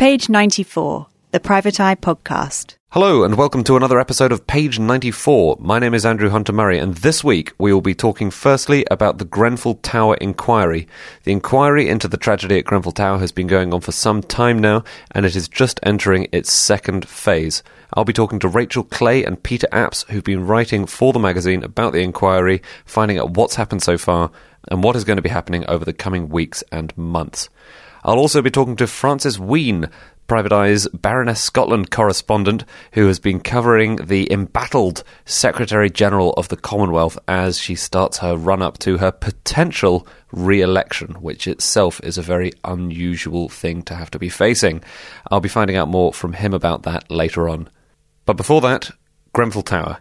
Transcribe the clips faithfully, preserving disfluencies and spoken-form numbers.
Page ninety-four, the Private Eye Podcast. Hello and welcome to another episode of Page ninety-four. My name is Andrew Hunter-Murray and this week we will be talking firstly about the Grenfell Tower inquiry. The inquiry into the tragedy at Grenfell Tower has been going on for some time now and it is just entering its second phase. I'll be talking to Rachel Clay and Peter Apps, who've been writing for the magazine about the inquiry, finding out what's happened so far and what is going to be happening over the coming weeks and months. I'll also be talking to Frances Wheen, Private Eye's Baroness Scotland correspondent, who has been covering the embattled Secretary-General of the Commonwealth as she starts her run-up to her potential re-election, which itself is a very unusual thing to have to be facing. I'll be finding out more from him about that later on. But before that, Grenfell Tower.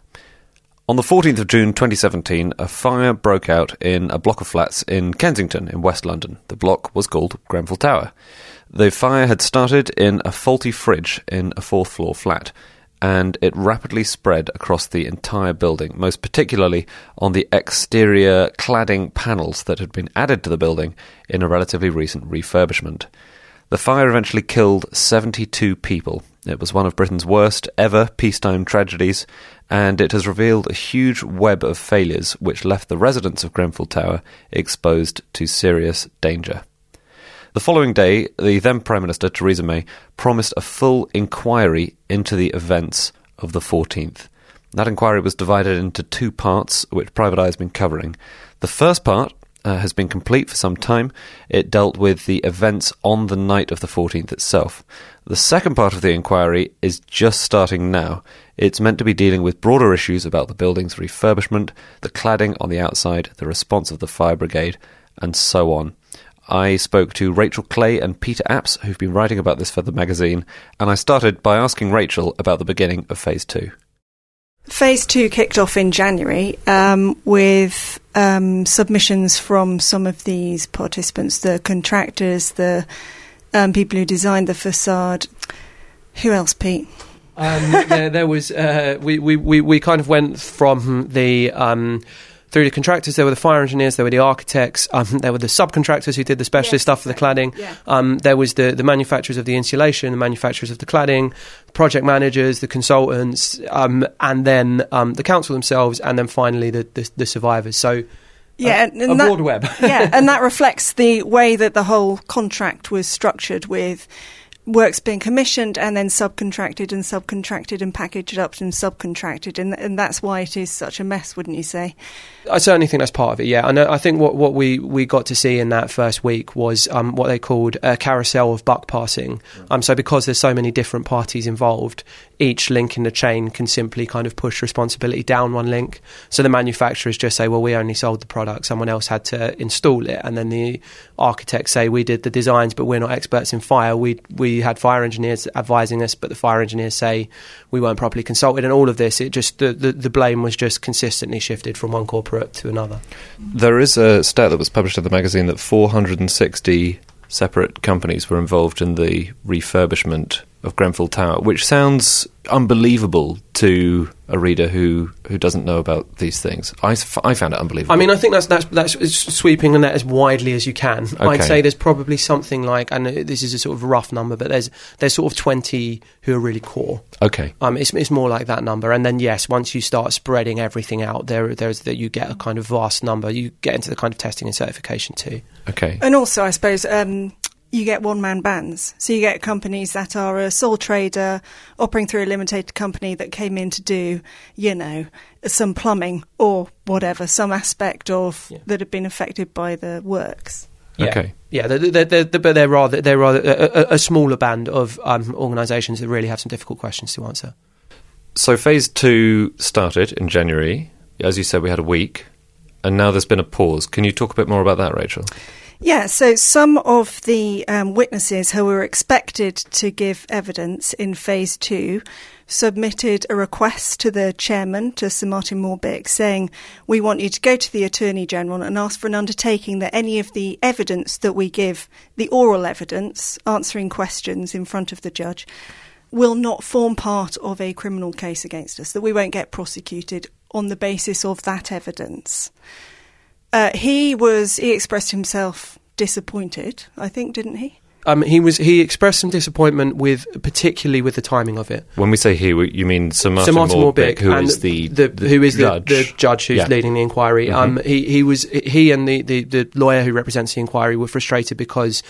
On the fourteenth of June twenty seventeen, a fire broke out in a block of flats in Kensington in West London. The block was called Grenfell Tower. The fire had started in a faulty fridge in a fourth-floor flat, and it rapidly spread across the entire building, most particularly on the exterior cladding panels that had been added to the building in a relatively recent refurbishment. The fire eventually killed seventy-two people. It was one of Britain's worst ever peacetime tragedies, and it has revealed a huge web of failures which left the residents of Grenfell Tower exposed to serious danger. The following day, the then Prime Minister, Theresa May, promised a full inquiry into the events of the fourteenth. That inquiry was divided into two parts, which Private Eye has been covering. The first part uh, has been complete for some time. It dealt with the events on the night of the fourteenth itself. The second part of the inquiry is just starting now. It's meant to be dealing with broader issues about the building's refurbishment, the cladding on the outside, the response of the fire brigade, and so on. I spoke to Rachel Clay and Peter Apps, who've been writing about this for the magazine, and I started by asking Rachel about the beginning of Phase two. Phase two kicked off in January um, with um, submissions from some of these participants, the contractors, the um, people who designed the facade. Who else, Pete? Um, there, there was uh, we, we, we, we kind of went from the um, through the contractors. There were the fire engineers, there were the architects, um, there were the subcontractors who did the specialist yes, stuff for the cladding. Yeah. Um, there was the, the manufacturers of the insulation, the manufacturers of the cladding, project managers, the consultants, um, and then um, the council themselves, and then finally the, the, the survivors. So yeah, uh, and a that, broad web. Yeah, and that reflects the way that the whole contract was structured, with works being commissioned and then subcontracted and subcontracted and packaged up and subcontracted, and, and that's why it is such a mess, wouldn't you say? I certainly think that's part of it, yeah. And I think what, what we, we got to see in that first week was um, what they called a carousel of buck passing. Um, so because there's so many different parties involved, each link in the chain can simply kind of push responsibility down one link. So the manufacturers just say, well, we only sold the product, someone else had to install it. And then the architects say, we did the designs, but we're not experts in fire. We we had fire engineers advising us, but the fire engineers say we weren't properly consulted. And all of this, it just the, the, the blame was just consistently shifted from one corporate to another. There is a stat that was published in the magazine that four hundred sixty separate companies were involved in the refurbishment of Grenfell Tower, which sounds unbelievable to a reader who, who doesn't know about these things. I, I found it unbelievable. I mean, I think that's that's that's sweeping the net as widely as you can. Okay. I'd say there's probably something like, and this is a sort of rough number, but there's there's sort of twenty who are really core. Okay. Um, it's it's more like that number, and then yes, once you start spreading everything out, there there's that you get a kind of vast number. You get into the kind of testing and certification too. Okay. And also, I suppose, Um you get one-man bands. So you get companies that are a sole trader operating through a limited company that came in to do, you know, some plumbing or whatever, some aspect of yeah. that had been affected by the works. Yeah. Okay. Yeah, they're, they're, they're, but they're rather, they're rather a, a, a smaller band of um, organisations that really have some difficult questions to answer. So phase two started in January. As you said, we had a week, and now there's been a pause. Can you talk a bit more about that, Rachel? Yeah, so some of the um, witnesses who were expected to give evidence in phase two submitted a request to the chairman, to Sir Martin Morbick, saying, we want you to go to the Attorney General and ask for an undertaking that any of the evidence that we give, the oral evidence, answering questions in front of the judge, will not form part of a criminal case against us, that we won't get prosecuted on the basis of that evidence. Uh, he was, he expressed himself disappointed, I think, didn't he? Um, he was he expressed some disappointment with, particularly with the timing of it. When we say he, you mean Sir Martin, Sir Martin Morbick, Morbick, who and is the, the, the who is judge. The, the judge who's yeah. leading the inquiry. Mm-hmm. Um, he he was he and the, the, the lawyer who represents the inquiry were frustrated because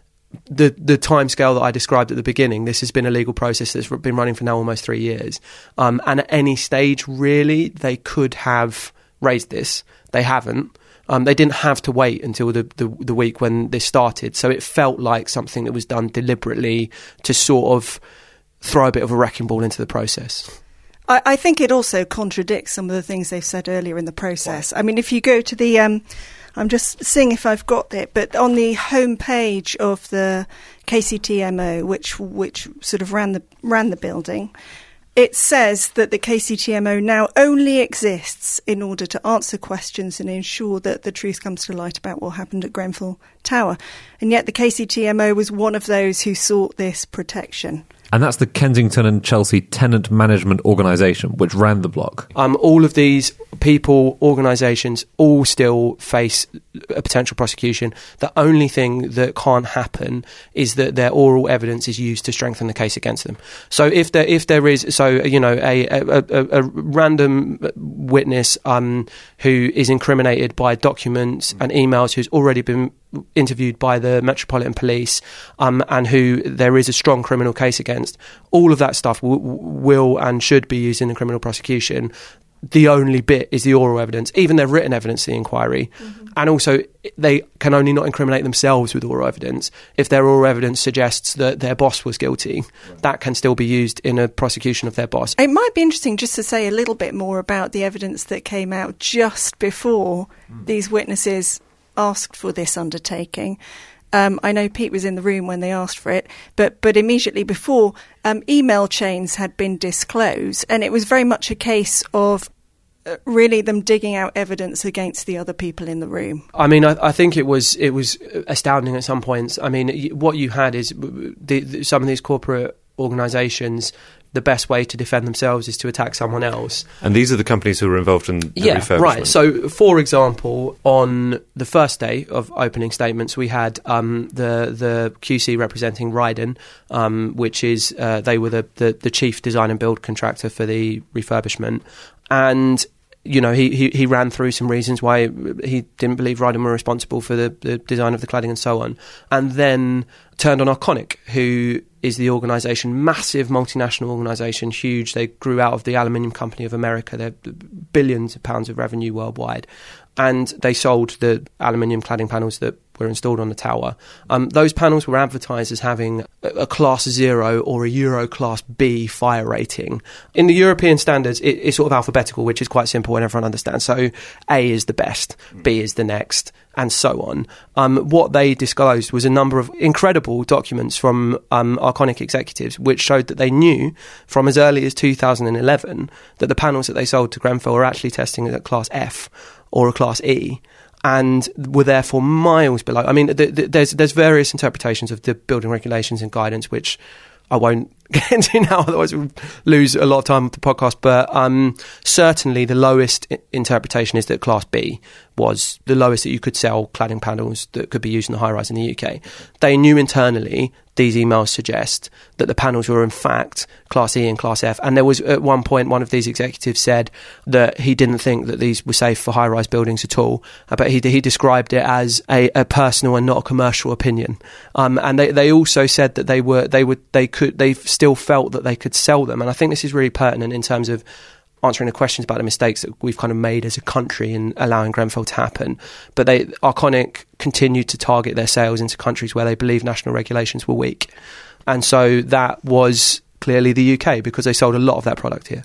the the timescale that I described at the beginning. This has been a legal process that's been running for now almost three years, um, and at any stage, really, they could have raised this. They haven't. Um, they didn't have to wait until the, the, the week when this started. So it felt like something that was done deliberately to sort of throw a bit of a wrecking ball into the process. I, I think it also contradicts some of the things they've said earlier in the process. I mean, if you go to the... Um, I'm just seeing if I've got it, but on the homepage of the K C T M O, which which sort of ran the ran the building, it says that the K C T M O now only exists in order to answer questions and ensure that the truth comes to light about what happened at Grenfell Tower. And yet the K C T M O was one of those who sought this protection. And that's the Kensington and Chelsea Tenant Management Organisation, which ran the block. Um, all of these people, organisations, all still face a potential prosecution. The only thing that can't happen is that their oral evidence is used to strengthen the case against them. So if there, if there is, so you know, a a, a, a random witness um, who is incriminated by documents and emails, who's already been interviewed by the Metropolitan Police, um, and who there is a strong criminal case against, all of that stuff w- will and should be used in the criminal prosecution. The only bit is the oral evidence, even their written evidence, the inquiry. Mm-hmm. And also, they can only not incriminate themselves with oral evidence. If their oral evidence suggests that their boss was guilty, right, that can still be used in a prosecution of their boss. It might be interesting just to say a little bit more about the evidence that came out just before mm. these witnesses asked for this undertaking. Um, I know Pete was in the room when they asked for it, but but immediately before, um, email chains had been disclosed, and it was very much a case of uh, really them digging out evidence against the other people in the room. I mean, I, I think it was it was astounding at some points. I mean, what you had is the, the, some of these corporate organisations, the best way to defend themselves is to attack someone else. And these are the companies who were involved in the yeah, refurbishment. Right. So, for example, on the first day of opening statements, we had um, the the Q C representing Ryden, um, which is uh, they were the, the, the chief design and build contractor for the refurbishment. And you know, he, he, he ran through some reasons why he didn't believe Ryden were responsible for the, the design of the cladding and so on. And then turned on Arconic, who is the organisation, massive multinational organisation, huge. They grew out of the Aluminium Company of America. They're billions of pounds of revenue worldwide. And they sold the aluminium cladding panels that were installed on the tower. Um, those panels were advertised as having a, a Class Zero or a Euro Class B fire rating. In the European standards, it, it's sort of alphabetical, which is quite simple and everyone understands. So A is the best, B is the next, and so on. Um, what they disclosed was a number of incredible documents from um, Arconic executives, which showed that they knew from as early as two thousand eleven that the panels that they sold to Grenfell were actually testing at Class F or a Class E, and were therefore miles below. I mean, th- th- there's there's various interpretations of the building regulations and guidance, which I won't get into now, otherwise we'll lose a lot of time with the podcast. But um, certainly the lowest I- interpretation is that Class B was the lowest that you could sell cladding panels that could be used in the high-rise in the U K. They knew internally, these emails suggest, that the panels were in fact Class E and Class F. And there was, at one point, one of these executives said that he didn't think that these were safe for high-rise buildings at all, but he, he described it as a, a personal and not a commercial opinion. Um, and they, they also said that they were they would they could they still felt that they could sell them. And I think this is really pertinent in terms of answering the questions about the mistakes that we've kind of made as a country in allowing Grenfell to happen. But they, Arconic continued to target their sales into countries where they believe national regulations were weak. And so that was clearly the U K, because they sold a lot of that product here.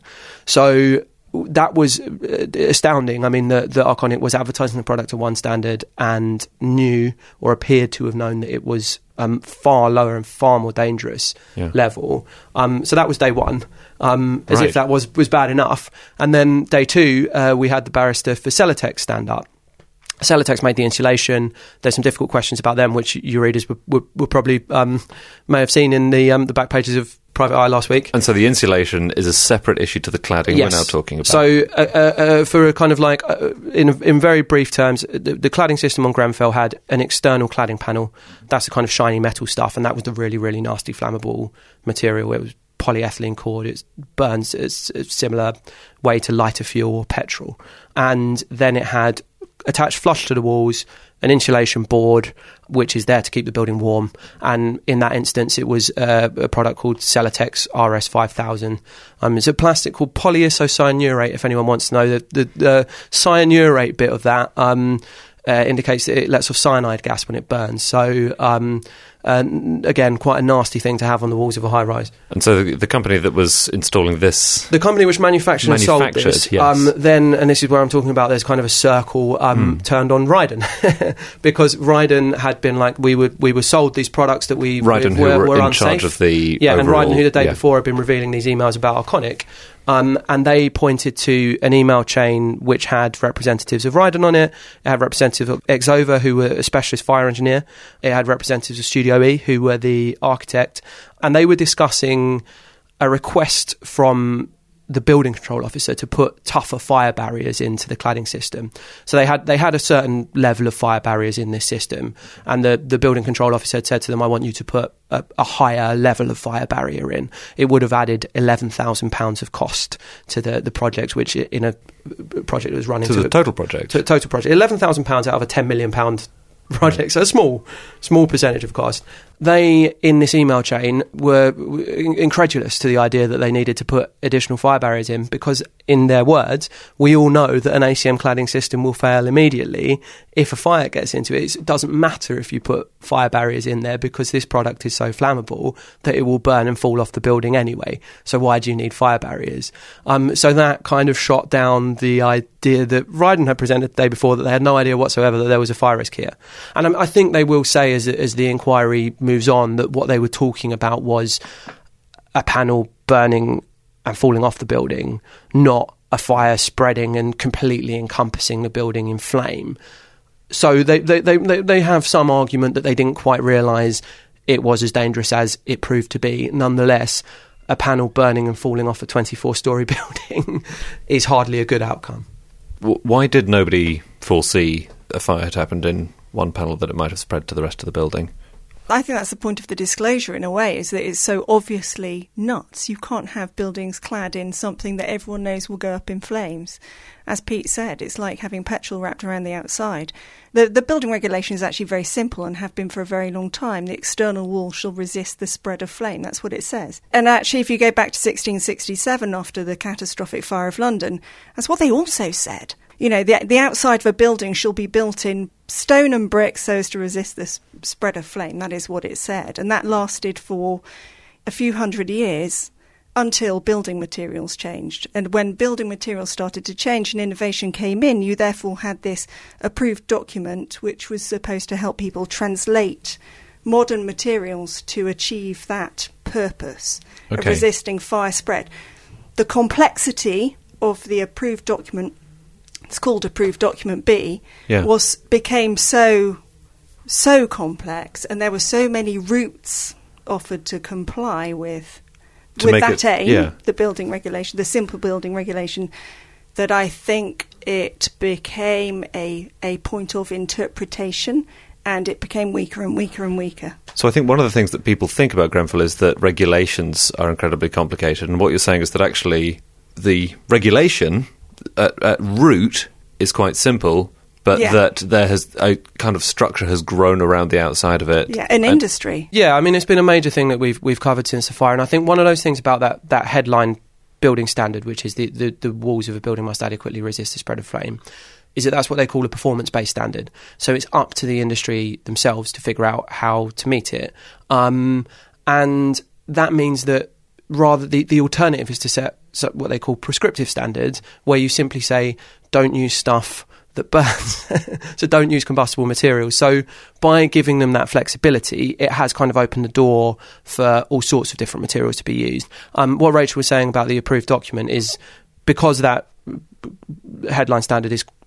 So that was astounding. I mean, the, the Arconic was advertising the product to one standard and knew or appeared to have known that it was um, far lower and far more dangerous yeah. level. Um, so that was day one, um, as right. if that was, was bad enough. And then day two, uh, we had the barrister for Celotex stand up. Celotex made the insulation. There's some difficult questions about them, which your readers will, will, will probably um, may have seen in the um, the back pages of Private Eye last week. And so the insulation is a separate issue to the cladding yes. we're now talking about. So uh, uh, uh, for a kind of like, uh, in in very brief terms, the, the cladding system on Grenfell had an external cladding panel. That's the kind of shiny metal stuff, and that was the really, really nasty flammable material. It was polyethylene cord. It burns it's a similar way to lighter fuel or petrol. And then it had attached flush to the walls an insulation board, which is there to keep the building warm. And in that instance, it was uh, a product called Celotex R S five thousand. Um, it's a plastic called polyisocyanurate, if anyone wants to know. The, the, the cyanurate bit of that um, uh, indicates that it lets off cyanide gas when it burns. So, um, uh, again, quite a nasty thing to have on the walls of a high-rise. And so the, the company that was installing this... The company which manufactured and sold manufactured, this, yes. um, then, and this is where I'm talking about, there's kind of a circle um, mm. turned on Rydon. Because Rydon had been like, we were, we were sold these products that we Rydon, were, who were, were in unsafe. charge of the Yeah, overall, and Rydon, who the day yeah. before had been revealing these emails about Arconic. Um, and they pointed to an email chain which had representatives of Rydon on it. It had representatives of Exova, who were a specialist fire engineer. It had representatives of Studio E, who were the architect. And they were discussing a request from the building control officer to put tougher fire barriers into the cladding system. So they had they had a certain level of fire barriers in this system, and the, the building control officer had said to them, I want you to put a, a higher level of fire barrier in. It would have added eleven thousand pounds of cost to the, the project, which in a project that was running... To to the a, total project? To a total project. eleven thousand pounds out of a ten million pounds project, right. So a small, small percentage of cost. They, in this email chain, were incredulous to the idea that they needed to put additional fire barriers in because, in their words, we all know that an A C M cladding system will fail immediately if a fire gets into it. It doesn't matter if you put fire barriers in there because this product is so flammable that it will burn and fall off the building anyway. So why do you need fire barriers? Um, so that kind of shot down the idea that Rydon had presented the day before, that they had no idea whatsoever that there was a fire risk here. And I, I think they will say, as, as the inquiry moves on, that what they were talking about was a panel burning and falling off the building, not a fire spreading and completely encompassing the building in flame. So they they, they, they have some argument that they didn't quite realise it was as dangerous as it proved to be. Nonetheless, a panel burning and falling off a twenty-four storey building is hardly a good outcome. Why did nobody foresee a fire had happened in one panel that it might have spread to the rest of the building? I think that's the point of the disclosure in a way, is that it's so obviously nuts. You can't have buildings clad in something that everyone knows will go up in flames. As Pete said, it's like having petrol wrapped around the outside. The, the building regulation is actually very simple and have been for a very long time. The external wall shall resist the spread of flame. That's what it says. And actually, if you go back to sixteen sixty-seven, after the catastrophic fire of London, that's what they also said. You know, the, the outside of a building shall be built in stone and brick so as to resist the s- spread of flame. That is what it said. And that lasted for a few hundred years until building materials changed. And when building materials started to change and innovation came in, you therefore had this approved document which was supposed to help people translate modern materials to achieve that purpose okay. of resisting fire spread. The complexity of the approved document, it's called Approved Document B, yeah. was became so so complex, and there were so many routes offered to comply with to with that it, aim, yeah. the building regulation, the simple building regulation, that I think it became a a point of interpretation, and it became weaker and weaker and weaker. So I think one of the things that people think about Grenfell is that regulations are incredibly complicated, and what you're saying is that actually the regulation At, at root is quite simple, but yeah. that there has a kind of structure has grown around the outside of it. Yeah, an and industry. Yeah, I mean, it's been a major thing that we've we've covered since the fire, and I think one of those things about that that headline building standard, which is the, the, the walls of a building must adequately resist the spread of flame, is that that's what they call a performance-based standard. So it's up to the industry themselves to figure out how to meet it, um, and that means that rather the, the alternative is to set So what they call prescriptive standards, where you simply say, don't use stuff that burns. So don't use combustible materials. So by giving them that flexibility, it has kind of opened the door for all sorts of different materials to be used. Um, what Rachel was saying about the approved document is because that headline standard is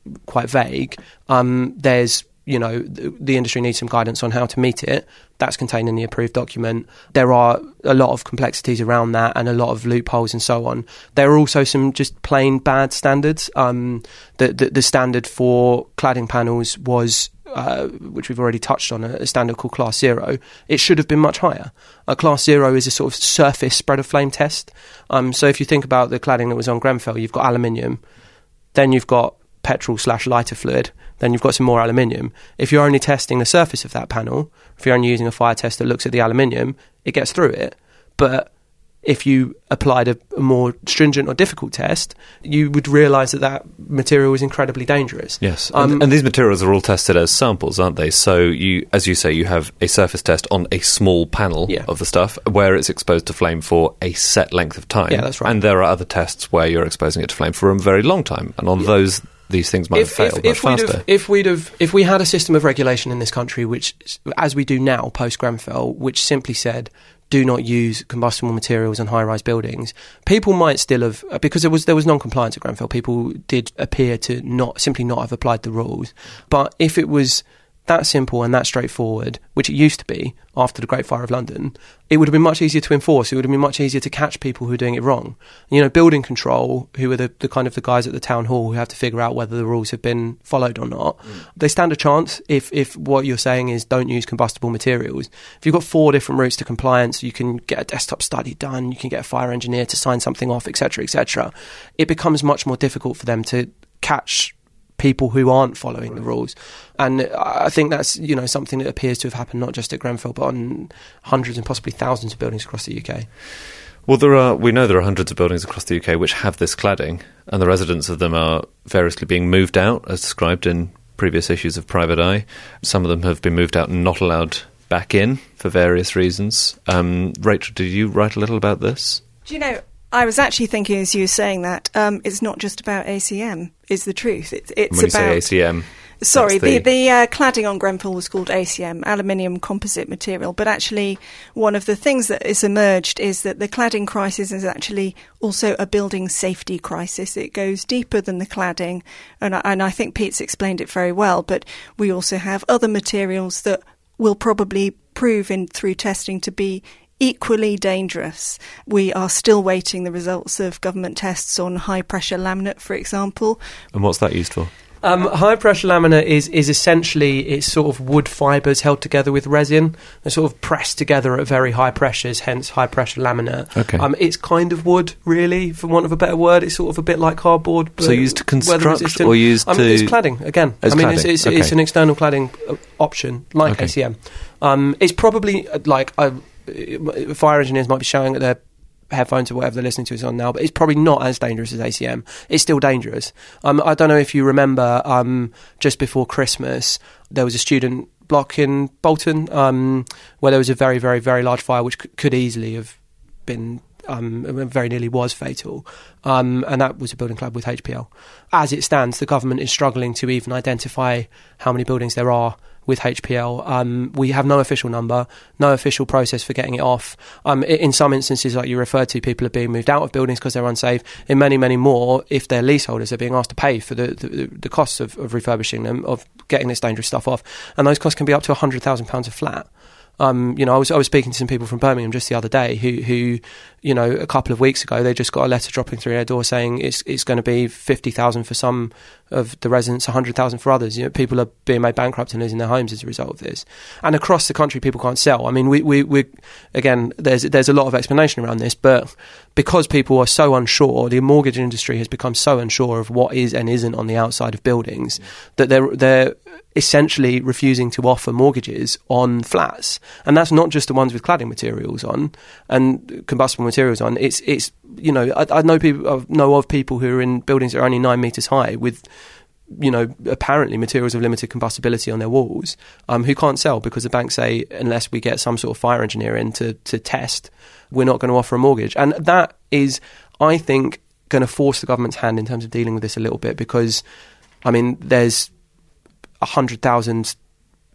quite vague. Um, there's you know, the, the industry needs some guidance on how to meet it. That's contained in the approved document. There are a lot of complexities around that and a lot of loopholes and so on. There are also some just plain bad standards. Um, the, the, the standard for cladding panels was, uh, which we've already touched on, a, a standard called Class Zero. It should have been much higher. A Class Zero is a sort of surface spread of flame test. Um, so if you think about the cladding that was on Grenfell, you've got aluminium, then you've got petrol slash lighter fluid, then you've got some more aluminium. If you're only testing the surface of that panel, if you're only using a fire test that looks at the aluminium, it gets through it. But if you applied a, a more stringent or difficult test, you would realise that that material is incredibly dangerous. Yes, Um, and, and these materials are all tested as samples, aren't they? So, you, as you say, you have a surface test on a small panel Yeah. of the stuff where it's exposed to flame for a set length of time. Yeah, that's right. And there are other tests where you're exposing it to flame for a very long time. And on those, these things might have failed much we'd faster. have, if we'd have, if we had a system of regulation in this country, which, as we do now post Grenfell, which simply said, do not use combustible materials on high-rise buildings, people might still have, because there was there was non-compliance at Grenfell, people did appear to not simply not have applied the rules. But if it was that simple and that straightforward, which it used to be after the Great Fire of London, it would have been much easier to enforce. It would have been much easier to catch people who are doing it wrong. You know, building control, who are the, the kind of the guys at the town hall who have to figure out whether the rules have been followed or not, mm. they stand a chance if, if what you're saying is don't use combustible materials. If you've got four different routes to compliance, you can get a desktop study done, you can get a fire engineer to sign something off, et cetera, et cetera. It becomes much more difficult for them to catch people who aren't following the rules. And I think that's, you know, something that appears to have happened not just at Grenfell but on hundreds and possibly thousands of buildings across the U K. Well, there are. We know there are hundreds of buildings across the U K which have this cladding, and the residents of them are variously being moved out, as described in previous issues of Private Eye. Some of them have been moved out and not allowed back in for various reasons. Um, Rachel, did you write a little about this? Do you know, I was actually thinking as you were saying that, um, it's not just about A C M, is the truth. It, it's when you about... say A C M... Sorry, the, the, the uh, cladding on Grenfell was called A C M, aluminium composite material, but actually one of the things that has emerged is that the cladding crisis is actually also a building safety crisis. It goes deeper than the cladding, and I, and I think Pete's explained it very well, but we also have other materials that will probably prove in through testing to be equally dangerous. We are still waiting the results of government tests on high-pressure laminate, for example. And what's that used for? Um, high pressure laminate is, is essentially it's sort of wood fibres held together with resin. They're sort of pressed together at very high pressures, hence high pressure laminate. Okay. Um, it's kind of wood, really, for want of a better word. It's sort of a bit like cardboard. So used to construct or used I mean, to... It's cladding, again. As I mean, cladding. It's, it's, Okay. it's an external cladding uh, option, like Okay. A C M. Um, it's probably, uh, like, uh, fire engineers might be shouting at their headphones or whatever they're listening to us on now, but it's probably not as dangerous as A C M. It's still dangerous. Um, I don't know if you remember, um, just before Christmas, there was a student block in Bolton um, where there was a very, very, very large fire which c- could easily have been, um, very nearly was fatal. Um, and that was a building club with H P L. As it stands, the government is struggling to even identify how many buildings there are with H P L. Um, we have no official number, no official process for getting it off. Um, in some instances, like you referred to, people are being moved out of buildings because they're unsafe. In many, many more, if they're leaseholders, they're being asked to pay for the, the, the costs of, of refurbishing them, of getting this dangerous stuff off. And those costs can be up to one hundred thousand pounds a flat. Um, you know, I was I was speaking to some people from Birmingham just the other day who, who, you know, a couple of weeks ago they just got a letter dropping through their door saying it's it's going to be fifty thousand for some of the residents, one hundred thousand for others. You know, people are being made bankrupt and losing their homes as a result of this. And across the country, people can't sell. I mean, we we we again, there's there's a lot of explanation around this, but because people are so unsure, the mortgage industry has become so unsure of what is and isn't on the outside of buildings that they're they're essentially refusing to offer mortgages on flats. And that's not just the ones with cladding materials on and combustible materials on. It's, it's you know, I, I know people, I know of people who are in buildings that are only nine metres high with, you know, apparently materials of limited combustibility on their walls, um, who can't sell because the banks say, unless we get some sort of fire engineer in to, to test, we're not going to offer a mortgage. And that is, I think, going to force the government's hand in terms of dealing with this a little bit because, I mean, there's one hundred thousand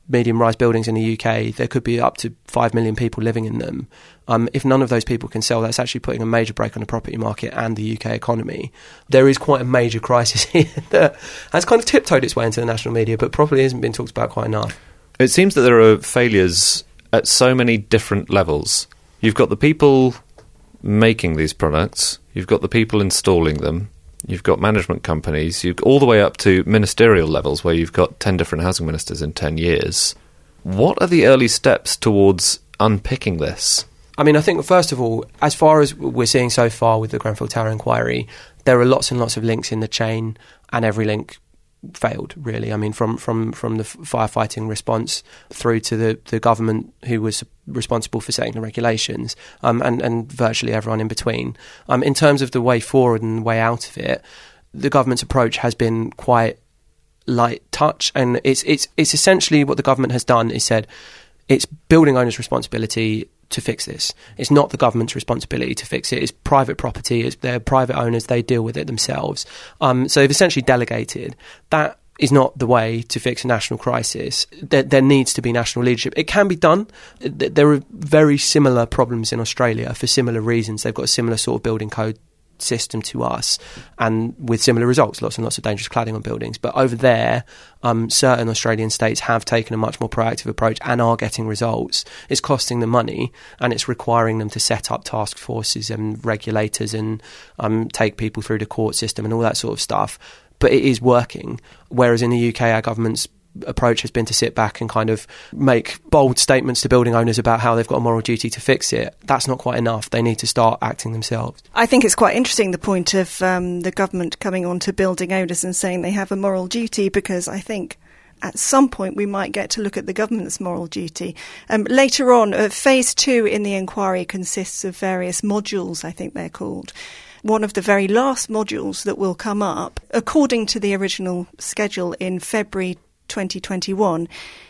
medium-rise buildings in the U K, there could be up to five million people living in them. Um, if none of those people can sell, that's actually putting a major brake on the property market and the U K economy. There is quite a major crisis here that has kind of tiptoed its way into the national media, but probably hasn't been talked about quite enough. It seems that there are failures at so many different levels. You've got the people making these products, you've got the people installing them, you've got management companies, you've all the way up to ministerial levels where you've got ten different housing ministers in ten years. What are the early steps towards unpicking this? I mean, I think, first of all, as far as we're seeing so far with the Grenfell Tower inquiry, there are lots and lots of links in the chain, and every link failed, really. I mean, from, from, from the firefighting response through to the, the government who was responsible for setting the regulations, um, and, and virtually everyone in between. Um, in terms of the way forward and the way out of it, the government's approach has been quite light touch, and it's it's it's essentially what the government has done is said it's building owners' responsibility to fix this. It's not the government's responsibility to fix it. It's private property. It's their private owners. They deal with it themselves. Um, so they've essentially delegated. That is not the way to fix a national crisis. There, there needs to be national leadership. It can be done. There are very similar problems in Australia for similar reasons. They've got a similar sort of building code system to us, and with similar results, lots and lots of dangerous cladding on buildings. But over there, um, certain Australian states have taken a much more proactive approach and are getting results. It's costing them money, and it's requiring them to set up task forces and regulators and um, take people through the court system and all that sort of stuff. But it is working. Whereas in the U K, our government's approach has been to sit back and kind of make bold statements to building owners about how they've got a moral duty to fix it. That's not quite enough. They need to start acting themselves. I think it's quite interesting, the point of um, the government coming on to building owners and saying they have a moral duty, because I think at some point we might get to look at the government's moral duty. Um, later on, uh, phase two in the inquiry consists of various modules, I think they're called. One of the very last modules that will come up, according to the original schedule in February twenty twenty-one,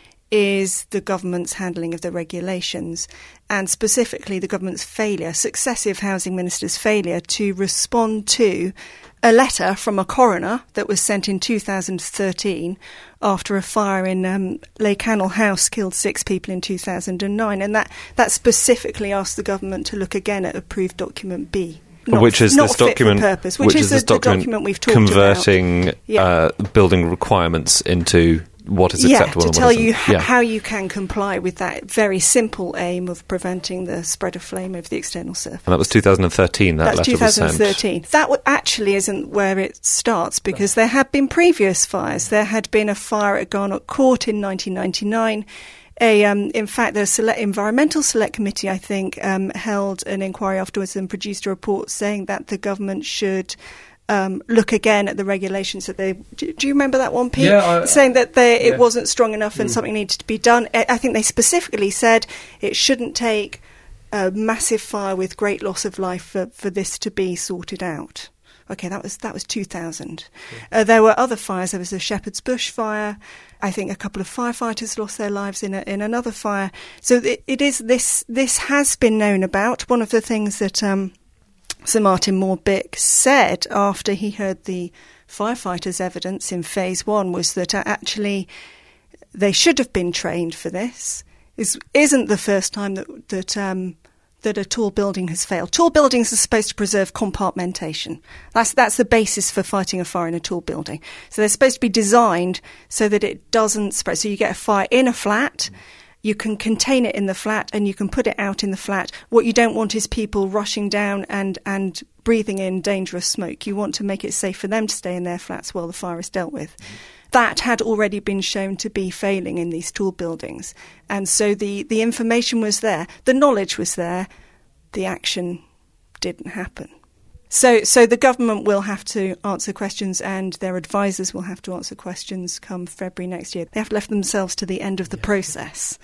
is the government's handling of the regulations, and specifically the government's failure, successive housing ministers' failure to respond to a letter from a coroner that was sent in two thousand thirteen after a fire in um, Lake Cannell House killed six people in two thousand nine, and that, that specifically asked the government to look again at approved document B. Not, which is not this fit document, for purpose, which, which is, is this the, document, the document we've talked converting about. Yeah. uh, building requirements into what is yeah, acceptable. to and tell what you isn't. h- yeah. how you can comply with that very simple aim of preventing the spread of flame over the external surface. And that was two thousand thirteen. That That's letter two thousand thirteen. was sent. That w- actually isn't where it starts, because there had been previous fires. There had been a fire at Garnock Court in nineteen ninety-nine. A, um, in fact, the select, Environmental Select Committee, I think, um, held an inquiry afterwards and produced a report saying that the government should um, look again at the regulations that they... Do, do you remember that one, Pete? Yeah, I, saying that they, yeah. it wasn't strong enough and mm. something needed to be done. I, I think they specifically said it shouldn't take a massive fire with great loss of life for, for this to be sorted out. Okay, that was that was two thousand. Yeah. Uh, there were other fires. There was the Shepherd's Bush fire. I think a couple of firefighters lost their lives in a, in another fire. So it, it is this this has been known about. One of the things that um, Sir Martin Moore-Bick said after he heard the firefighters' evidence in phase one was that actually they should have been trained for this. Is isn't the first time that that. Um, that a tall building has failed. Tall buildings are supposed to preserve compartmentation. That's that's the basis for fighting a fire in a tall building. So they're supposed to be designed so that it doesn't spread. So you get a fire in a flat, you can contain it in the flat, and you can put it out in the flat. What you don't want is people rushing down and, and breathing in dangerous smoke. You want to make it safe for them to stay in their flats while the fire is dealt with. That had already been shown to be failing in these tall buildings. And so the, the information was there, the knowledge was there, the action didn't happen. So so the government will have to answer questions, and their advisors will have to answer questions come February next year. They have left themselves to the end of the process.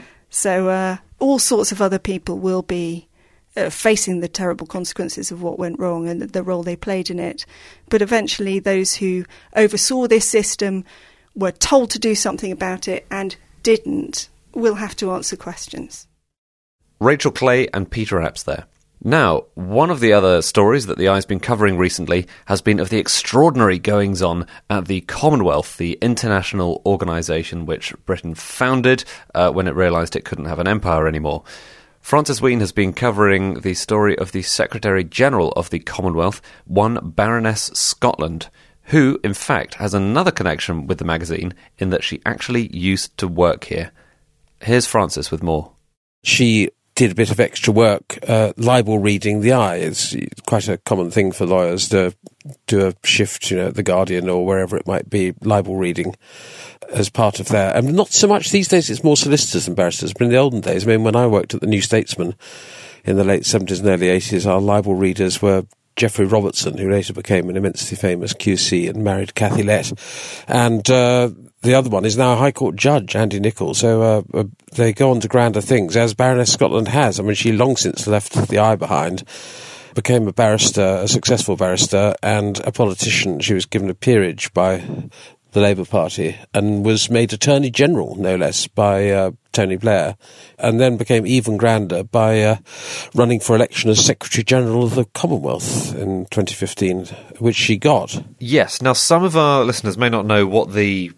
So uh, all sorts of other people will be Uh, facing the terrible consequences of what went wrong and the, the role they played in it. But eventually those who oversaw this system, were told to do something about it and didn't, will have to answer questions. Rachel Clay and Peter Apps there. Now, one of the other stories that the Eye's been covering recently has been of the extraordinary goings-on at the Commonwealth, the international organisation which Britain founded uh, when it realised it couldn't have an empire anymore. Francis Wheen has been covering the story of the Secretary-General of the Commonwealth, one Baroness Scotland, who, in fact, has another connection with the magazine in that she actually used to work here. Here's Francis with more. She did a bit of extra work, uh, libel reading the Eye. It's quite a common thing for lawyers to do a shift, you know, at The Guardian or wherever it might be, libel reading as part of their... And not so much these days, it's more solicitors than barristers, but in the olden days, I mean, when I worked at the New Statesman in the late seventies and early eighties, our libel readers were Geoffrey Robertson, who later became an immensely famous Q C and married Cathy Lett, and uh, the other one is now a High Court judge, Andy Nicholl. So uh, uh, they go on to grander things, as Baroness Scotland has. I mean, she long since left the Eye behind, became a barrister, a successful barrister, and a politician. She was given a peerage by the Labour Party and was made Attorney General, no less, by uh, Tony Blair, and then became even grander by uh, running for election as Secretary General of the Commonwealth in twenty fifteen, which she got. Yes. Now, some of our listeners may not know what the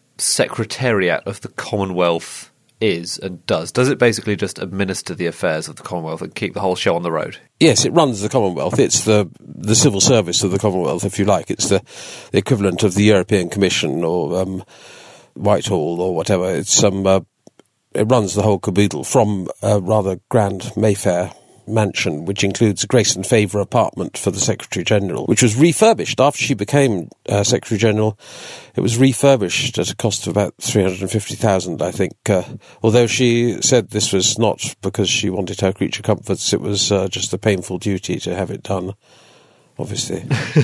Secretariat of the Commonwealth is and does. Does it basically just administer the affairs of the Commonwealth and keep the whole show on the road? Yes, it runs the Commonwealth. It's the the civil service of the Commonwealth, if you like. It's the, the equivalent of the European Commission or um, Whitehall or whatever. It's um, uh, it runs the whole caboodle from a rather grand Mayfair mansion, which includes a Grace and Favour apartment for the Secretary-General, which was refurbished after she became uh, Secretary-General. It was refurbished at a cost of about three hundred fifty thousand pounds, I think, uh, although she said this was not because she wanted her creature comforts, it was uh, just a painful duty to have it done, obviously.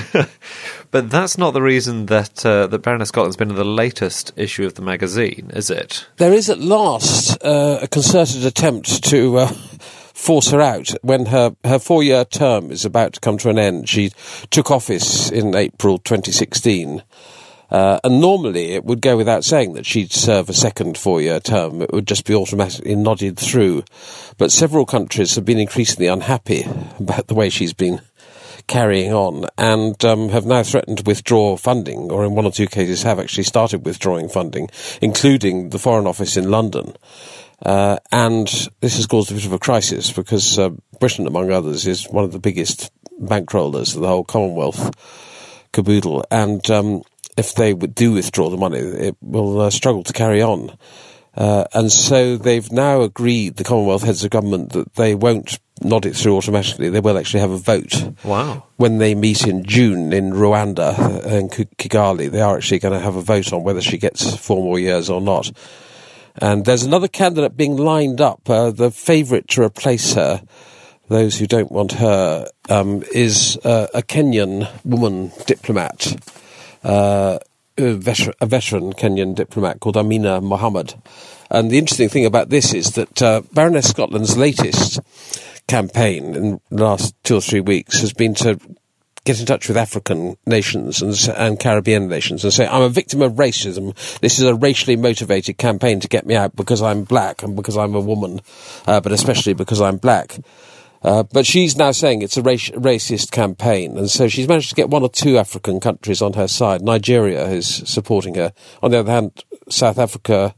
But that's not the reason that uh, that Baroness Scotland's been in the latest issue of the magazine, is it? There is at last uh, a concerted attempt to uh, force her out. When her, her four-year term is about to come to an end, she took office in April twenty sixteen. Uh, and normally it would go without saying that she'd serve a second four-year term. It would just be automatically nodded through. But several countries have been increasingly unhappy about the way she's been carrying on and um, have now threatened to withdraw funding, or in one or two cases have actually started withdrawing funding, including the Foreign Office in London. Uh, and this has caused a bit of a crisis because uh, Britain, among others, is one of the biggest bankrollers of the whole Commonwealth caboodle. And um, if they would do withdraw the money, it will uh, struggle to carry on. Uh, and so they've now agreed, the Commonwealth heads of government, that they won't nod it through automatically. They will actually have a vote. Wow. When they meet in June in Rwanda and Kigali, they are actually going to have a vote on whether she gets four more years or not. And there's another candidate being lined up. Uh, the favourite to replace her, those who don't want her, um, is uh, a Kenyan woman diplomat, uh, a, veteran, a veteran Kenyan diplomat called Amina Mohammed. And the interesting thing about this is that uh, Baroness Scotland's latest campaign in the last two or three weeks has been to get in touch with African nations and, and Caribbean nations and say, I'm a victim of racism. This is a racially motivated campaign to get me out because I'm black and because I'm a woman, uh, but especially because I'm black. Uh, but she's now saying it's a raci- racist campaign, and so she's managed to get one or two African countries on her side. Nigeria is supporting her. On the other hand, South Africa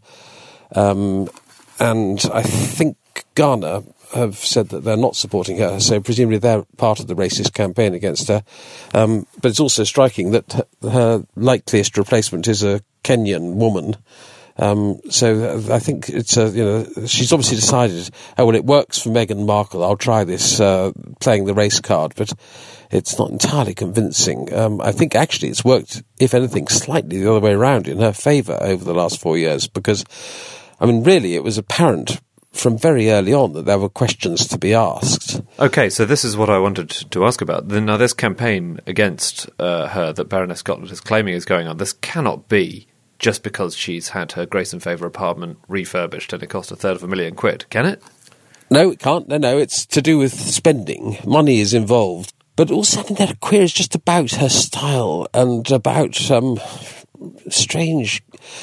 um, and I think Ghana have said that they're not supporting her, so presumably they're part of the racist campaign against her. Um, but it's also striking that her, her likeliest replacement is a Kenyan woman. Um, so I think it's a, you know, she's obviously decided, oh, well, it works for Meghan Markle, I'll try this, uh, playing the race card, but it's not entirely convincing. Um, I think actually it's worked, if anything, slightly the other way around in her favour over the last four years, because, I mean, really, it was apparent from very early on that there were questions to be asked. Okay, so this is what I wanted to ask about. Now, this campaign against uh, her that Baroness Scotland is claiming is going on, this cannot be just because she's had her Grace and Favour apartment refurbished and it cost a third of a million quid, can it? No, it can't. No, no, it's to do with spending. Money is involved. But also, I mean, there are queries just about her style and about um, strange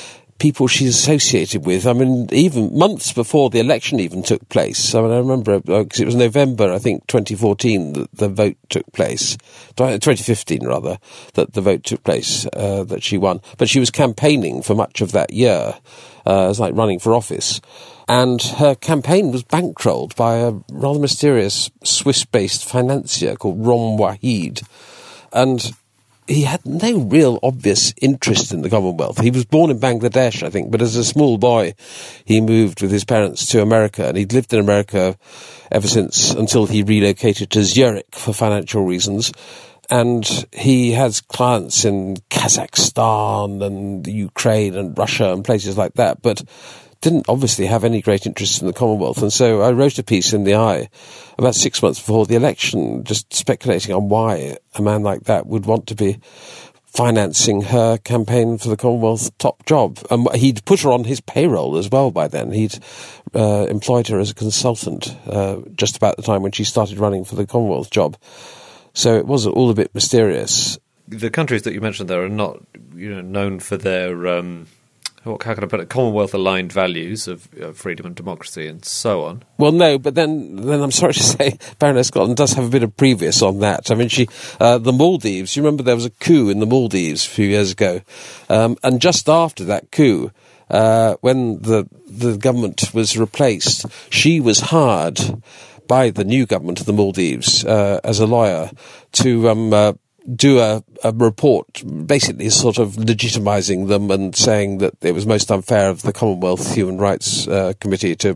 people she's associated with. I mean, even months before the election even took place. I mean, I remember, because it was November, I think, twenty fourteen, that the vote took place. twenty fifteen, rather, that the vote took place, uh, that she won. But she was campaigning for much of that year. Uh, it was like running for office. And her campaign was bankrolled by a rather mysterious Swiss-based financier called Rom Wahid. And he had no real obvious interest in the Commonwealth. He was born in Bangladesh, I think, but as a small boy, he moved with his parents to America, and he'd lived in America ever since, until he relocated to Zurich for financial reasons. And he has clients in Kazakhstan and the Ukraine and Russia and places like that, but didn't obviously have any great interest in the Commonwealth. And so I wrote a piece in the Eye about six months before the election, just speculating on why a man like that would want to be financing her campaign for the Commonwealth top job. Um, he'd put her on his payroll as well by then. He'd uh, employed her as a consultant uh, just about the time when she started running for the Commonwealth job. So it was all a bit mysterious. The countries that you mentioned there are not, you know, known for their, um, how can I put it, Commonwealth-aligned values of uh, freedom and democracy and so on. Well, no, but then, then I'm sorry to say, Baroness Scotland does have a bit of previous on that. I mean, she, uh, the Maldives. You remember there was a coup in the Maldives a few years ago, um, and just after that coup, uh, when the the government was replaced, she was hired by the new government of the Maldives uh, as a lawyer to um, uh, do a, a report, basically sort of legitimising them and saying that it was most unfair of the Commonwealth Human Rights uh, Committee to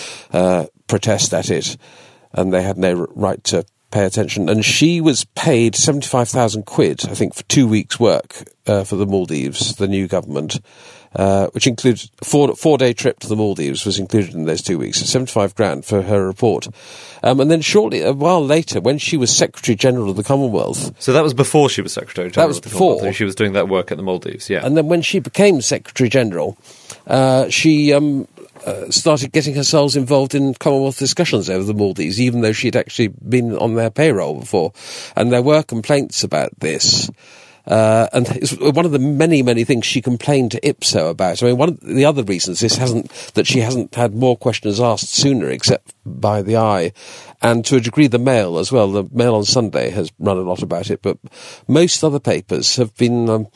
uh, protest at it, and they had no right to pay attention. And she was paid seventy-five thousand quid, I think, for two weeks' work uh, for the Maldives, the new government. Uh, which includes a four, four-day trip to the Maldives was included in those two weeks, seventy-five grand for her report. Um, and then shortly, a while later, when she was Secretary-General of the Commonwealth... So that was before she was Secretary-General That was of the before. Commonwealth. She was doing that work at the Maldives, yeah. And then when she became Secretary-General, uh, she um, uh, started getting herself involved in Commonwealth discussions over the Maldives, even though she'd actually been on their payroll before. And there were complaints about this. Uh, and it's one of the many, many things she complained to Ipso about. I mean, one of the other reasons this hasn't, that she hasn't had more questions asked sooner, except by the Eye, and to a degree the Mail as well. The Mail on Sunday has run a lot about it, but most other papers have been um,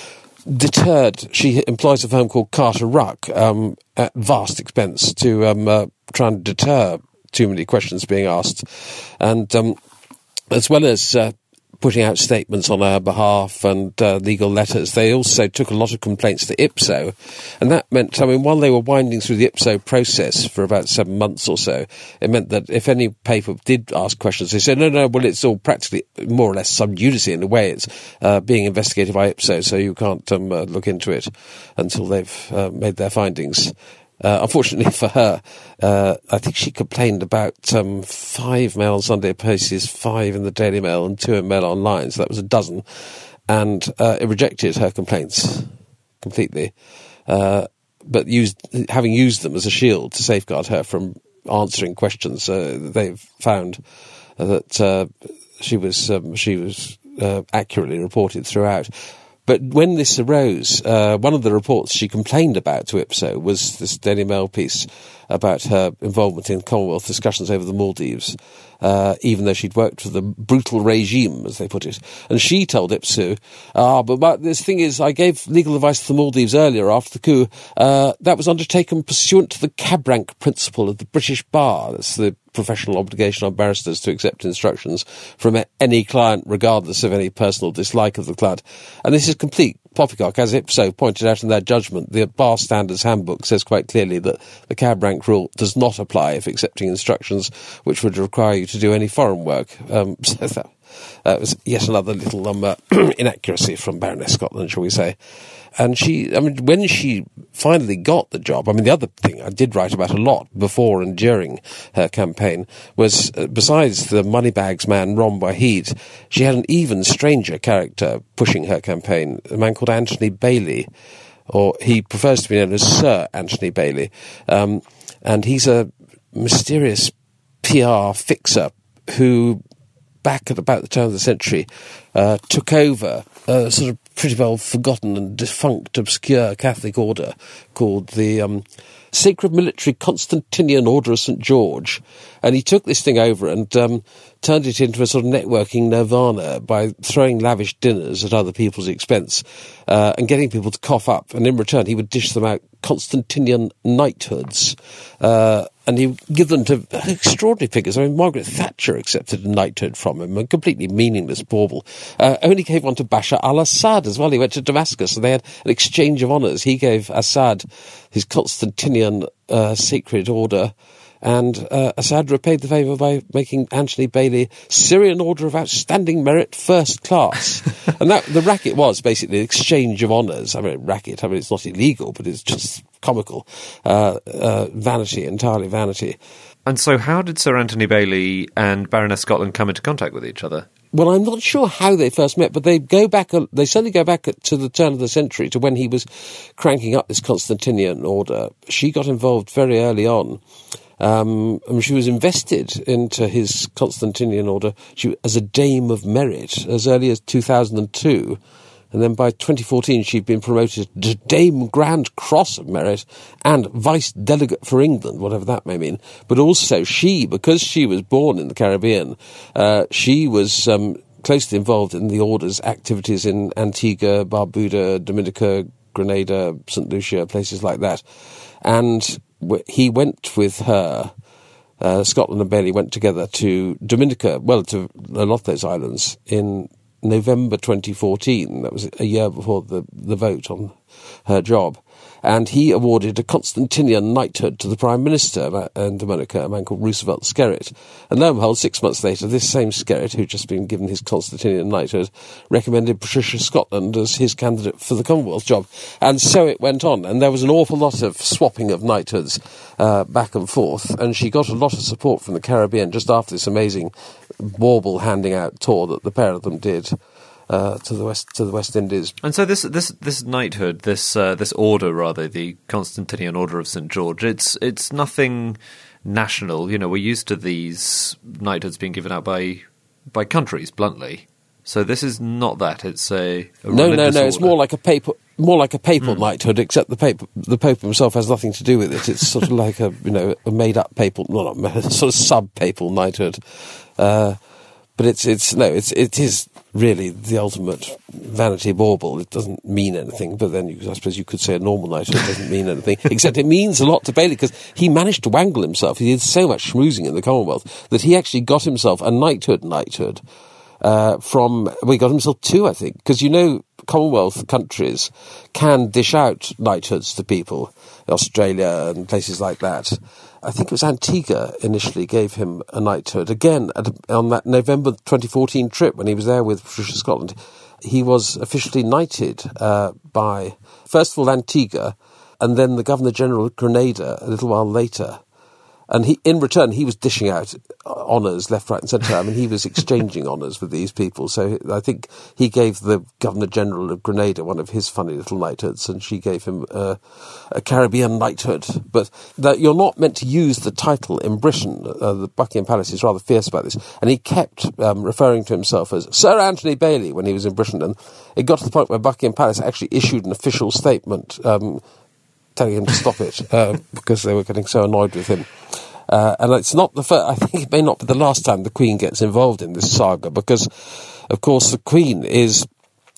deterred. She employs a firm called Carter Ruck um, at vast expense to um, uh, try and deter too many questions being asked. And um, as well as... Uh, putting out statements on her behalf and uh, legal letters, they also took a lot of complaints to Ipso, and that meant, I mean, while they were winding through the Ipso process for about seven months or so, it meant that if any paper did ask questions, they said, no, no, well, it's all practically more or less sub judice in a way. It's uh, being investigated by Ipso, so you can't um, uh, look into it until they've uh, made their findings. Uh, unfortunately for her, uh, I think she complained about um, five Mail on Sunday pieces, five in the Daily Mail and two in Mail Online, so that was a dozen, and uh, it rejected her complaints completely, uh, but used, having used them as a shield to safeguard her from answering questions, uh, they've found that uh, she was um, she was uh, accurately reported throughout. But when this arose, uh, one of the reports she complained about to Ipso was this Daily Mail piece about her involvement in Commonwealth discussions over the Maldives, uh, even though she'd worked for the brutal regime, as they put it. And she told Ipso, ah, but my, this thing is, I gave legal advice to the Maldives earlier after the coup. Uh, that was undertaken pursuant to the cab rank principle of the British Bar. That's the professional obligation on barristers to accept instructions from any client, regardless of any personal dislike of the client. And this is complete poppycock. As Ipso pointed out in their judgment, the Bar Standards Handbook says quite clearly that the cab rank rule does not apply if accepting instructions which would require you to do any foreign work. Um, so that, that was yet another little um, uh, inaccuracy from Baroness Scotland, shall we say. And she, I mean, when she finally got the job, I mean, the other thing I did write about a lot before and during her campaign was, uh, besides the moneybags man, Rom Wahid, she had an even stranger character pushing her campaign, a man called Anthony Bailey, or he prefers to be known as Sir Anthony Bailey. Um, and he's a mysterious P R fixer who, back at about the turn of the century, uh, took over a sort of pretty well forgotten and defunct, obscure Catholic order called the um, Sacred Military Constantinian Order of Saint George. And he took this thing over and um, turned it into a sort of networking nirvana by throwing lavish dinners at other people's expense uh, and getting people to cough up. And in return, he would dish them out Constantinian knighthoods. Uh, and he would give them to extraordinary figures. I mean, Margaret Thatcher accepted a knighthood from him, a completely meaningless bauble. Uh, only gave one to Bashar al-Assad as well. He went to Damascus and they had an exchange of honours. He gave Assad his Constantinian uh, sacred order, and uh, Assad repaid the favour by making Anthony Bailey Syrian Order of Outstanding Merit First Class. And that the racket was basically an exchange of honours. I mean, racket, I mean, it's not illegal, but it's just comical. Uh, uh, vanity, entirely vanity. And so how did Sir Anthony Bailey and Baroness Scotland come into contact with each other? Well, I'm not sure how they first met, but they go back. They certainly go back to the turn of the century, to when he was cranking up this Constantinian order. She got involved very early on. Um, and she was invested into his Constantinian order she, as a Dame of Merit as early as two thousand two. And then by twenty fourteen, she'd been promoted to Dame Grand Cross of Merit and Vice Delegate for England, whatever that may mean. But also she, because she was born in the Caribbean, uh, she was um, closely involved in the order's activities in Antigua, Barbuda, Dominica, Grenada, Saint Lucia, places like that. And w- he went with her. Uh, Scotland and Bailey went together to Dominica, well, to a lot of those islands in November twenty fourteen. That was a year before the, the vote on her job. And he awarded a Constantinian knighthood to the Prime Minister in Dominica, a man called Roosevelt Skerritt. And lo and behold, six months later, this same Skerritt, who'd just been given his Constantinian knighthood, recommended Patricia Scotland as his candidate for the Commonwealth job. And so it went on. And there was an awful lot of swapping of knighthoods uh, back and forth. And she got a lot of support from the Caribbean just after this amazing bauble handing out tour that the pair of them did. Uh, to the west, to the West Indies, and so this this this knighthood, this uh, this order, rather, the Constantinian Order of Saint George. It's it's nothing national. You know, we're used to these knighthoods being given out by by countries, bluntly. So this is not that. It's a, a no, no, no. order. It's more like a papal, more like a papal mm. knighthood, except the Pope, the Pope himself has nothing to do with it. It's sort of like a you know a made up papal, no, not sort of sub papal knighthood. Uh, But it's it's no it's it is really the ultimate vanity bauble. It doesn't mean anything. But then you, I suppose you could say a normal knighthood doesn't mean anything. Except it means a lot to Bailey, because he managed to wangle himself. He did so much schmoozing in the Commonwealth that he actually got himself a knighthood knighthood uh, from. Well, he got himself two, I think, because you know Commonwealth countries can dish out knighthoods to people, Australia and places like that. I think it was Antigua initially gave him a knighthood. Again, at, on that November twenty fourteen trip when he was there with Patricia Scotland, he was officially knighted uh, by, first of all, Antigua, and then the Governor-General of Grenada a little while later. And he, in return, he was dishing out honours left, right and centre. I mean, he was exchanging honours with these people. So I think he gave the Governor-General of Grenada one of his funny little knighthoods, and she gave him uh, a Caribbean knighthood. But that you're not meant to use the title in Britain. Uh, the Buckingham Palace is rather fierce about this. And he kept um, referring to himself as Sir Anthony Bailey when he was in Britain. And it got to the point where Buckingham Palace actually issued an official statement um, telling him to stop it uh, because they were getting so annoyed with him. Uh, and it's not the first, I think it may not be the last time the Queen gets involved in this saga, because, of course, the Queen is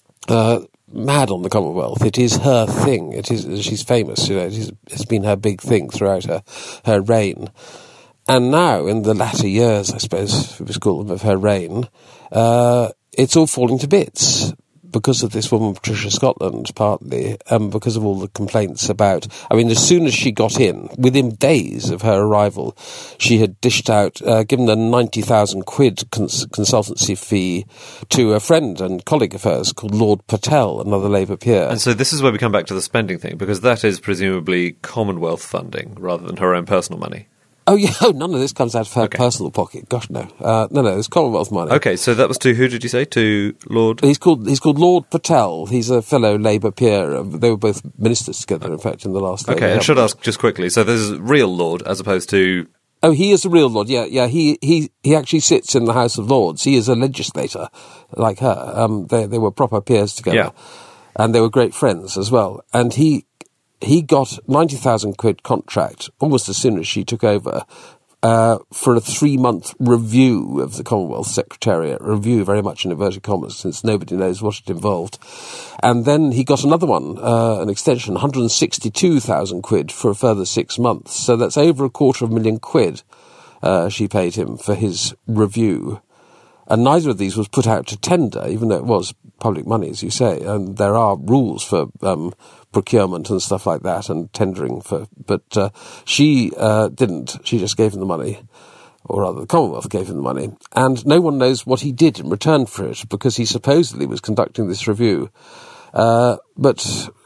uh, mad on the Commonwealth. It is her thing. It is, she's famous, you know, it is, it's been her big thing throughout her, her reign. And now, in the latter years, I suppose, if we call them, of her reign, uh, it's all falling to bits. Because of this woman, Patricia Scotland, partly, and because of all the complaints about... I mean, as soon as she got in, within days of her arrival, she had dished out, uh, given a ninety thousand quid cons- consultancy fee to a friend and colleague of hers called Lord Patel, another Labour peer. And so this is where we come back to the spending thing, because that is presumably Commonwealth funding rather than her own personal money. Oh, yeah, oh, none of this comes out of her okay. personal pocket. Gosh, no. Uh, no, no, it's Commonwealth money. Okay, so that was to, who did you say? To Lord? He's called He's called Lord Patel. He's a fellow Labour peer. They were both ministers together, in fact, in the last... Okay, and should I ask just quickly, so this is real Lord as opposed to Oh, he is a real Lord, yeah, yeah. He, he, he actually sits in the House of Lords. He is a legislator, like her. Um, they, they were proper peers together. Yeah. And they were great friends as well. And he, he got ninety thousand quid contract almost as soon as she took over, uh, for a three-month review of the Commonwealth Secretariat. Review, very much in inverted commas, since nobody knows what it involved. And then he got another one, uh, an extension, one hundred sixty-two thousand quid for a further six months. So that's over a quarter of a million quid uh, she paid him for his review. And neither of these was put out to tender, even though it was public money, as you say. And there are rules for um, procurement and stuff like that, and tendering for. But uh, she uh, didn't. She just gave him the money, or rather, the Commonwealth gave him the money. And no one knows what he did in return for it, because he supposedly was conducting this review. Uh, but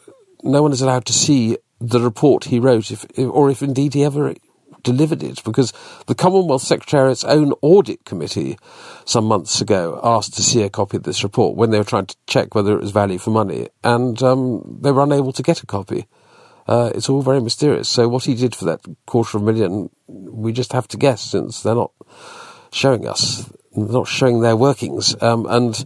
no one is allowed to see the report he wrote, if, or if indeed he ever delivered it, because the Commonwealth Secretariat's own audit committee some months ago asked to see a copy of this report when they were trying to check whether it was value for money, and um, they were unable to get a copy. Uh, it's all very mysterious. So what he did for that quarter of a million, we just have to guess, since they're not showing us, not showing their workings. Um, and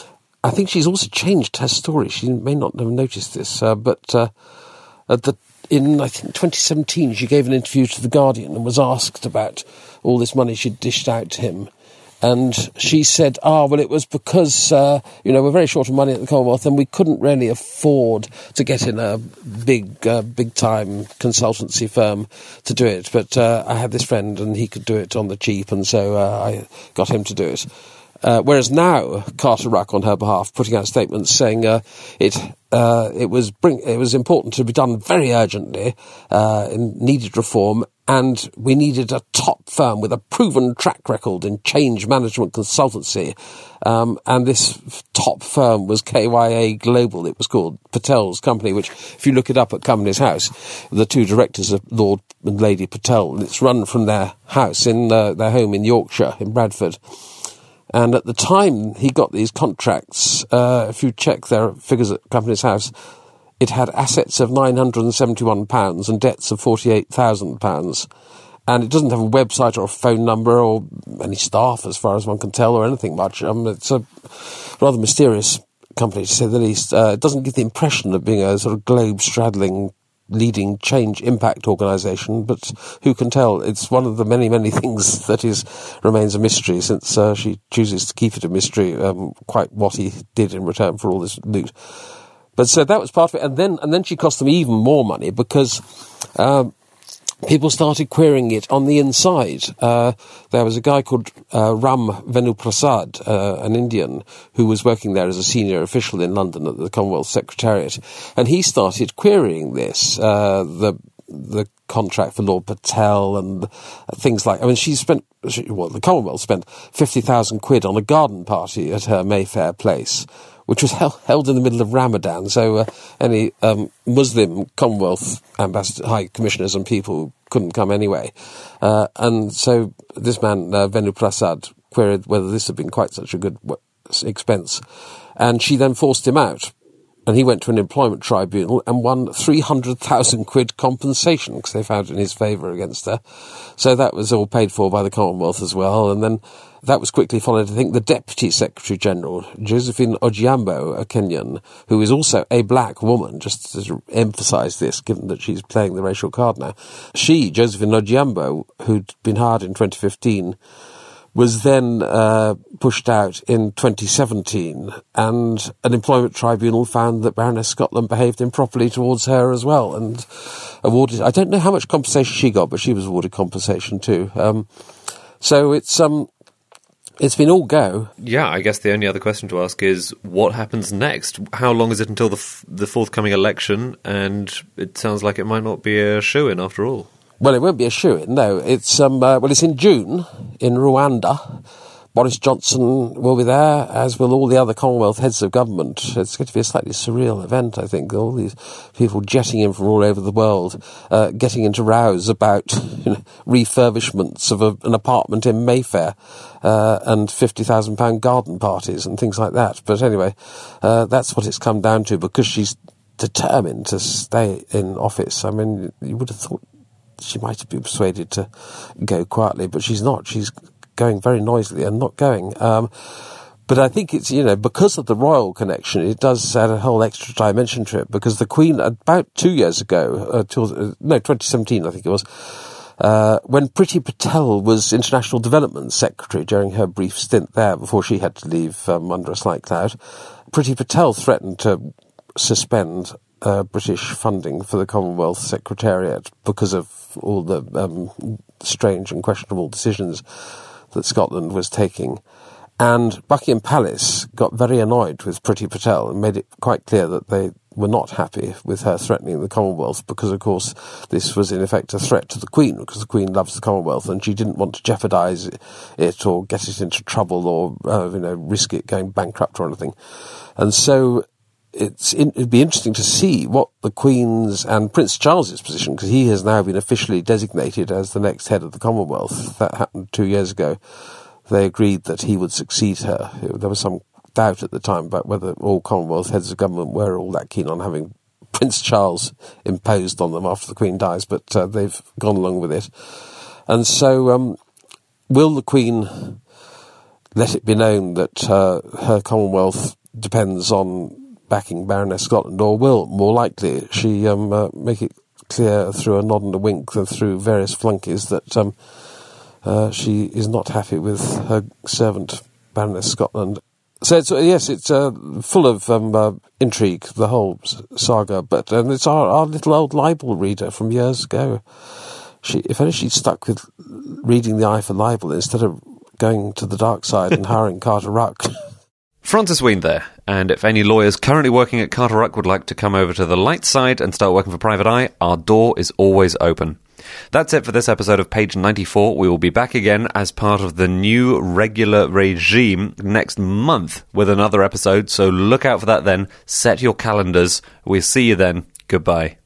I think she's also changed her story. She may not have noticed this, uh, but uh, at the In, I think, twenty seventeen, she gave an interview to The Guardian and was asked about all this money she'd dished out to him. And she said, ah, well, it was because, uh, you know, we're very short of money at the Commonwealth and we couldn't really afford to get in a big, uh, big-time consultancy firm to do it. But uh, I had this friend and he could do it on the cheap, and so uh, I got him to do it. Uh, whereas now, Carter Ruck, on her behalf, putting out statements saying uh, it uh, it was bring, it was important to be done very urgently, uh, and needed reform, and we needed a top firm with a proven track record in change management consultancy. Um, and this top firm was K Y A Global, it was called, Patel's company, which, if you look it up at Companies House, the two directors are Lord and Lady Patel, and it's run from their house, in uh, their home in Yorkshire, in Bradford. And at the time he got these contracts, uh, if you check their figures at Companies House, it had assets of nine hundred seventy-one pounds and debts of forty-eight thousand pounds. And it doesn't have a website or a phone number or any staff, as far as one can tell, or anything much. Um, it's a rather mysterious company, to say the least. Uh, it doesn't give the impression of being a sort of globe-straddling leading change impact organisation, but who can tell? It's one of the many, many things that is remains a mystery, since uh, she chooses to keep it a mystery, um, quite what he did in return for all this loot. But so that was part of it, and then and then she cost them even more money, because um, people started querying it on the inside. Uh, there was a guy called uh, Ram Venuprasad, uh, an Indian, who was working there as a senior official in London at the Commonwealth Secretariat, and he started querying this, uh, the the contract for Lord Patel and things like. I mean, she spent, she, well, the Commonwealth spent fifty thousand quid on a garden party at her Mayfair place, which was held, held in the middle of Ramadan, so uh, any um, Muslim Commonwealth ambassador, high commissioners and people couldn't come anyway. Uh, and so this man, uh, Venuprasad, queried whether this had been quite such a good w- expense. And she then forced him out. And he went to an employment tribunal and won three hundred thousand quid compensation, because they found it in his favour against her. So that was all paid for by the Commonwealth as well. And then that was quickly followed, I think, the Deputy Secretary-General, Josephine Ojiambo, a Kenyan, who is also a black woman, just to emphasise this, given that she's playing the racial card now. She, Josephine Ojiambo, who'd been hired in twenty fifteen, was then uh, pushed out in twenty seventeen, and an employment tribunal found that Baroness Scotland behaved improperly towards her as well, and awarded, I don't know how much compensation she got, but she was awarded compensation too. Um, so it's um, it's been all go. Yeah, I guess the only other question to ask is, what happens next? How long is it until the f- the forthcoming election? And it sounds like it might not be a shoo-in after all. Well, it won't be a shoo-in, no. It's, um, uh, well, it's in June, in Rwanda. Boris Johnson will be there, as will all the other Commonwealth heads of government. It's going to be a slightly surreal event, I think. All these people jetting in from all over the world, uh, getting into rows about you know, refurbishments of a, an apartment in Mayfair, uh, and fifty thousand pound garden parties and things like that. But anyway, uh, that's what it's come down to, because she's determined to stay in office. I mean, you would have thought she might have been persuaded to go quietly, but she's not. She's going very noisily and not going. Um, but I think it's, you know, because of the royal connection, it does add a whole extra dimension to it, because the Queen, about two years ago, uh, till, uh, no, twenty seventeen, I think it was, uh, when Priti Patel was International Development Secretary during her brief stint there before she had to leave um, under a slight cloud, Priti Patel threatened to suspend uh, British funding for the Commonwealth Secretariat because of all the um, strange and questionable decisions that Scotland was taking. And Buckingham Palace got very annoyed with Priti Patel and made it quite clear that they were not happy with her threatening the Commonwealth, because, of course, this was in effect a threat to the Queen, because the Queen loves the Commonwealth and she didn't want to jeopardise it or get it into trouble or uh, you know, risk it going bankrupt or anything. And so it's in, it'd be interesting to see what the Queen's and Prince Charles's position, because he has now been officially designated as the next head of the Commonwealth. That happened two years ago. They agreed that he would succeed her. There was some doubt at the time about whether all Commonwealth heads of government were all that keen on having Prince Charles imposed on them after the Queen dies, but uh, they've gone along with it. And so, um, will the Queen let it be known that uh, her Commonwealth depends on backing Baroness Scotland, or will, more likely, she um, uh, make it clear through a nod and a wink and through various flunkies that um, uh, she is not happy with her servant, Baroness Scotland? So, it's, uh, yes, it's uh, full of um, uh, intrigue, the whole s- saga, but um, it's our, our little old libel reader from years ago. She, if only she'd stuck with reading the Eye for Libel instead of going to the dark side and hiring Carter Ruck. Francis Wheen there, and if any lawyers currently working at Carter Ruck would like to come over to the light side and start working for Private Eye, our door is always open. That's it for this episode of Page ninety-four. We will be back again as part of the new regular regime next month with another episode, so look out for that then. Set your calendars. We'll see you then. Goodbye.